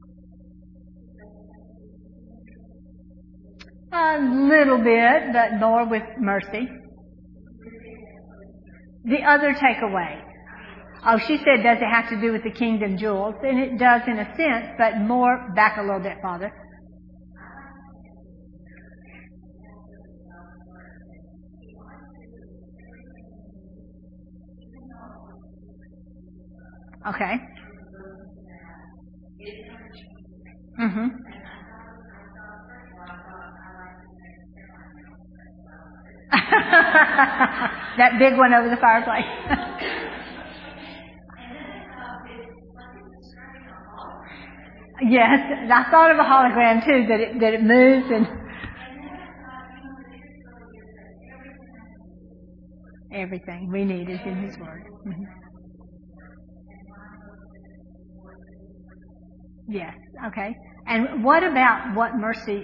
A little bit, but more with mercy. The other takeaway. Oh, she said, does it have to do with the kingdom jewels? And it does in a sense, but more, back a little bit, Father. Okay. Mm-hmm. That big one over the fireplace. Yes, I thought of a hologram too, that it moves and everything we need is in His Word. Mm-hmm. Yes, okay. And what about what mercy's,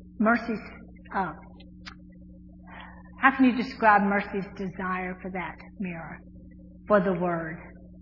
how can you describe mercy's desire for that mirror, for the Word?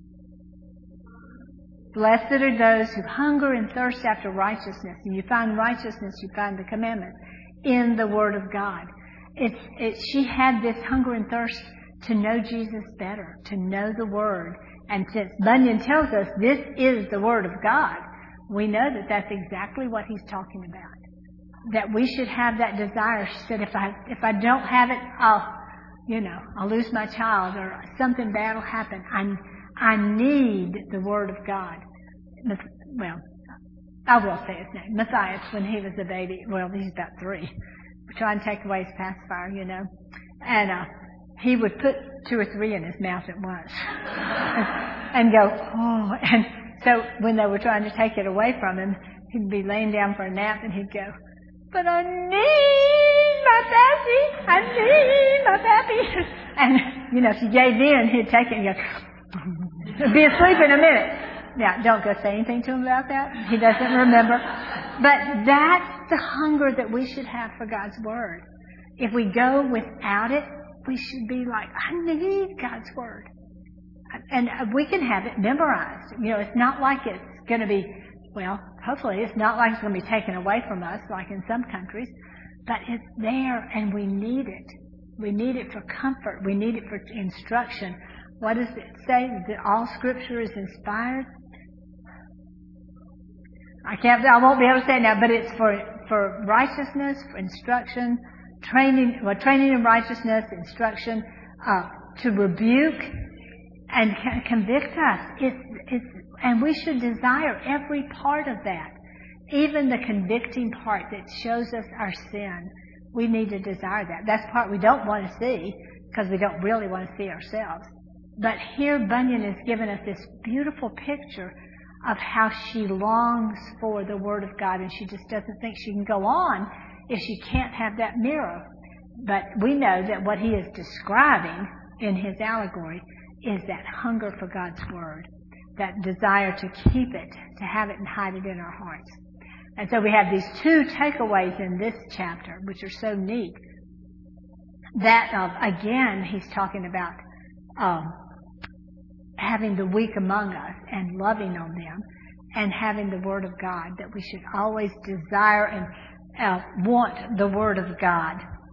Blessed are those who hunger and thirst after righteousness. And you find righteousness, you find the commandments in the Word of God. She had this hunger and thirst to know Jesus better, to know the Word. And since Bunyan tells us this is the Word of God, we know that that's exactly what he's talking about. That we should have that desire. She said, if I don't have it, I'll lose my child, or something bad will happen. I need the Word of God. Well, I will say his name. Matthias, when he was a baby, well, he's about 3. We're trying to take away his pacifier, and he would put 2 or 3 in his mouth at once and go, oh. And so when they were trying to take it away from him, he'd be laying down for a nap, and he'd go, but I need my pappy. I need my pappy. And, if he gave in, he'd take it and go, be asleep in a minute. Now, don't go say anything to him about that. He doesn't remember. But that's the hunger that we should have for God's Word. If we go without it, we should be like, I need God's Word. And we can have it memorized. It's not like it's going to be, well, hopefully it's not like it's going to be taken away from us like in some countries. But it's there and we need it. We need it for comfort. We need it for instruction. What does it say? That all Scripture is inspired? I won't be able to say it now, but it's for righteousness, for instruction, training in righteousness, instruction, to rebuke and convict us. And we should desire every part of that. Even the convicting part that shows us our sin. We need to desire that. That's the part we don't want to see, because we don't really want to see ourselves. But here Bunyan has given us this beautiful picture of how she longs for the Word of God, and she just doesn't think she can go on if she can't have that mirror. But we know that what he is describing in his allegory is that hunger for God's Word, that desire to keep it, to have it and hide it in our hearts. And so we have these two takeaways in this chapter, which are so neat. That again, he's talking about having the weak among us and loving on them, and having the Word of God, that we should always desire and want the Word of God.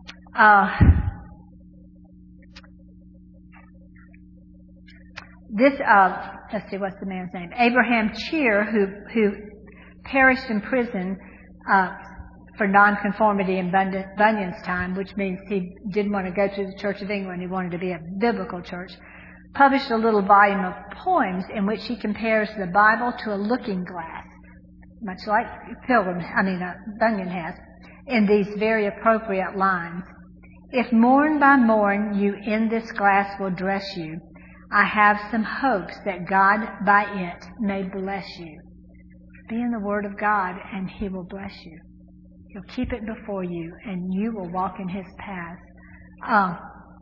Let's see, what's the man's name? Abraham Cheer, who perished in prison for nonconformity in Bunyan's time, which means he didn't want to go to the Church of England. He wanted to be a biblical church. Published a little volume of poems in which he compares the Bible to a looking glass, much like Bunyan has, in these very appropriate lines. If morn by morn you in this glass will dress you, I have some hopes that God by it may bless you. Be in the Word of God and He will bless you. He'll keep it before you and you will walk in His paths.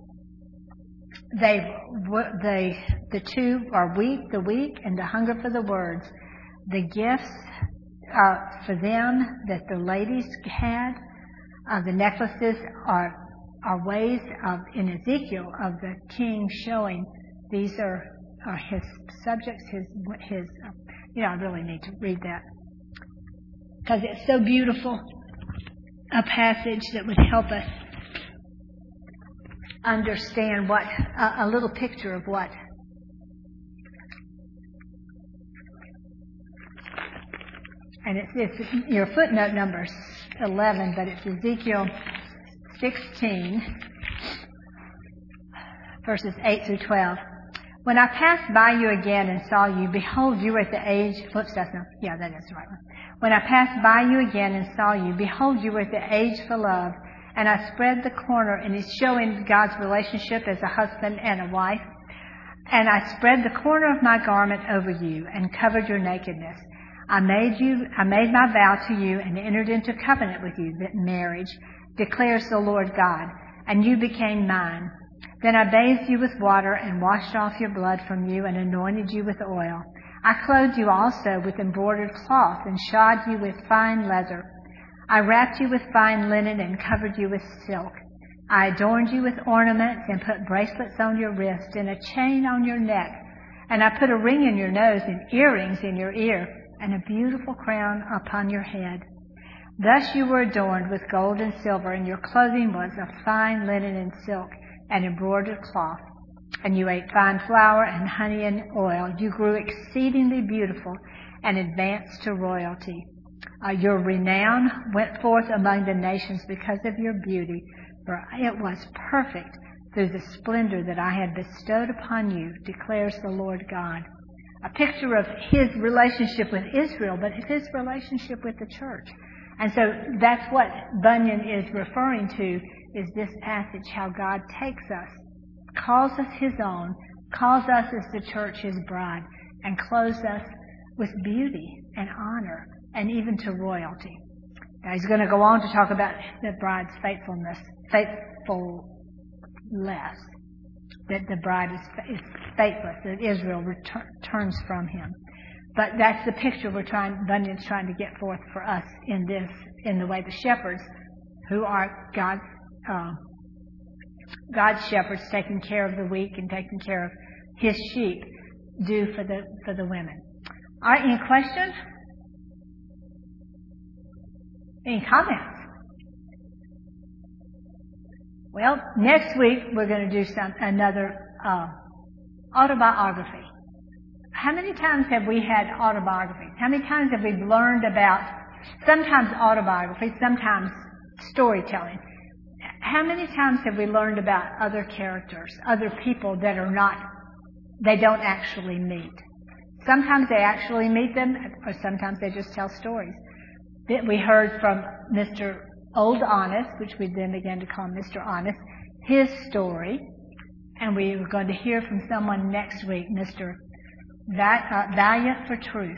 The two are the weak and the hunger for the words. The gifts for them that the ladies had, the necklaces are ways of, in Ezekiel, of the king showing these are his subjects, his I really need to read that because it's so beautiful, a passage that would help us understand what, a little picture of what. And it's your footnote number 11, but it's Ezekiel 16, verses 8 through 12. When I passed by you again and saw you, behold, you were at the age... that is the right one. When I passed by you again and saw you, behold, you were at the age for love, and I spread the corner, and it's showing God's relationship as a husband and a wife. And I spread the corner of my garment over you and covered your nakedness. I made my vow to you and entered into covenant with you, that marriage, declares the Lord God, and you became mine. Then I bathed you with water and washed off your blood from you and anointed you with oil. I clothed you also with embroidered cloth and shod you with fine leather. I wrapped you with fine linen and covered you with silk. I adorned you with ornaments and put bracelets on your wrist and a chain on your neck. And I put a ring in your nose and earrings in your ear and a beautiful crown upon your head. Thus you were adorned with gold and silver, and your clothing was of fine linen and silk and embroidered cloth. And you ate fine flour and honey and oil. You grew exceedingly beautiful and advanced to royalty. Your renown went forth among the nations because of your beauty, for it was perfect through the splendor that I had bestowed upon you, declares the Lord God. A picture of His relationship with Israel, but His relationship with the church. And so that's what Bunyan is referring to, is this passage, how God takes us, calls us His own, calls us as the church His bride, and clothes us with beauty and honor and even to royalty. Now he's going to go on to talk about the bride's faithfulness, that the bride is faithless, that Israel turns from Him. But that's the picture Bunyan's trying to get forth for us in the way the shepherds, who are God's shepherds, taking care of the weak and taking care of His sheep, do for the women. All right, any questions? Any comments? Well, next week we're going to do another autobiography. How many times have we had autobiographies? How many times have we learned about, sometimes autobiography, sometimes storytelling? How many times have we learned about other characters, other people that they don't actually meet? Sometimes they actually meet them, or sometimes they just tell stories. We heard from Mr. Old Honest, which we then began to call Mr. Honest, his story. And we are going to hear from someone next week, Mr. Valiant for Truth.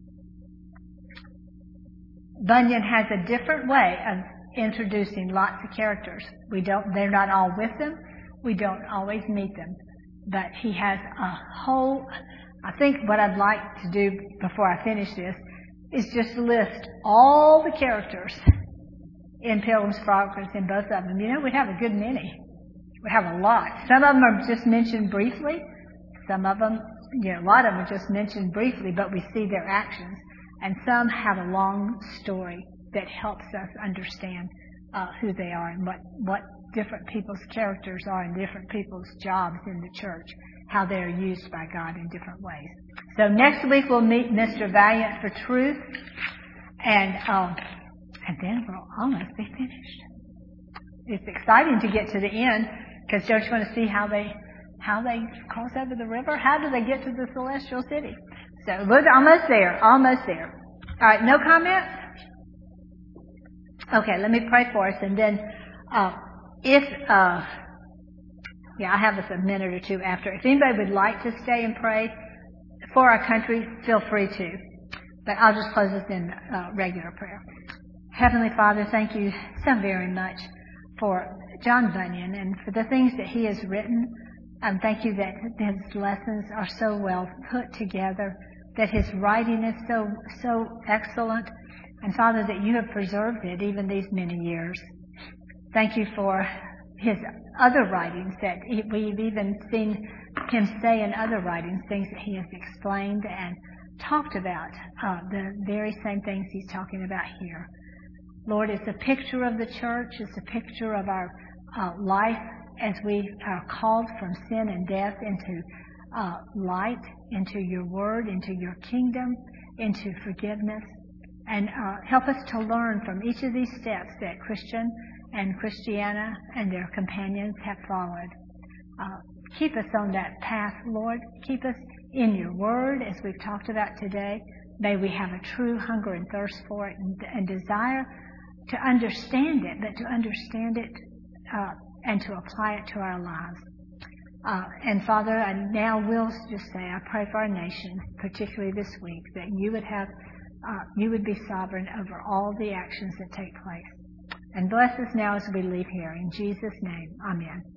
Bunyan has a different way of introducing lots of characters. They're not all with them. We don't always meet them. But he has a whole, I think what I'd like to do before I finish this is just list all the characters in Pilgrim's Progress in both of them. You know, we have a good many. We have a lot. Some of them are just mentioned briefly. Some of them, a lot of them are just mentioned briefly, but we see their actions. And some have a long story that helps us understand who they are and what different people's characters are and different people's jobs in the church, how they're used by God in different ways. So next week we'll meet Mr. Valiant for Truth, and then we'll almost be finished. It's exciting to get to the end, because don't you want to see how they cross over the river? How do they get to the celestial city? So we're almost there. All right, no comments? Okay, let me pray for us, and then I have us a minute or two after. If anybody would like to stay and pray for our country, feel free to. But I'll just close this in regular prayer. Heavenly Father, thank you so very much for John Bunyan and for the things that he has written. Thank you that his lessons are so well put together, that his writing is so excellent, and Father, that you have preserved it even these many years. Thank you for his other writings, that we've even seen him say in other writings things that he has explained and talked about, the very same things he's talking about here. Lord, it's a picture of the church. It's a picture of our life as we are called from sin and death into light, into your word, into your kingdom, into forgiveness. And help us to learn from each of these steps that Christian and Christiana and their companions have followed. Keep us on that path, Lord. Keep us in your word, as we've talked about today. May we have a true hunger and thirst for it and desire to understand it, but to understand it and to apply it to our lives. And Father, I now will just say, I pray for our nation, particularly this week, that you would be sovereign over all the actions that take place. And bless us now as we leave here. In Jesus' name, amen.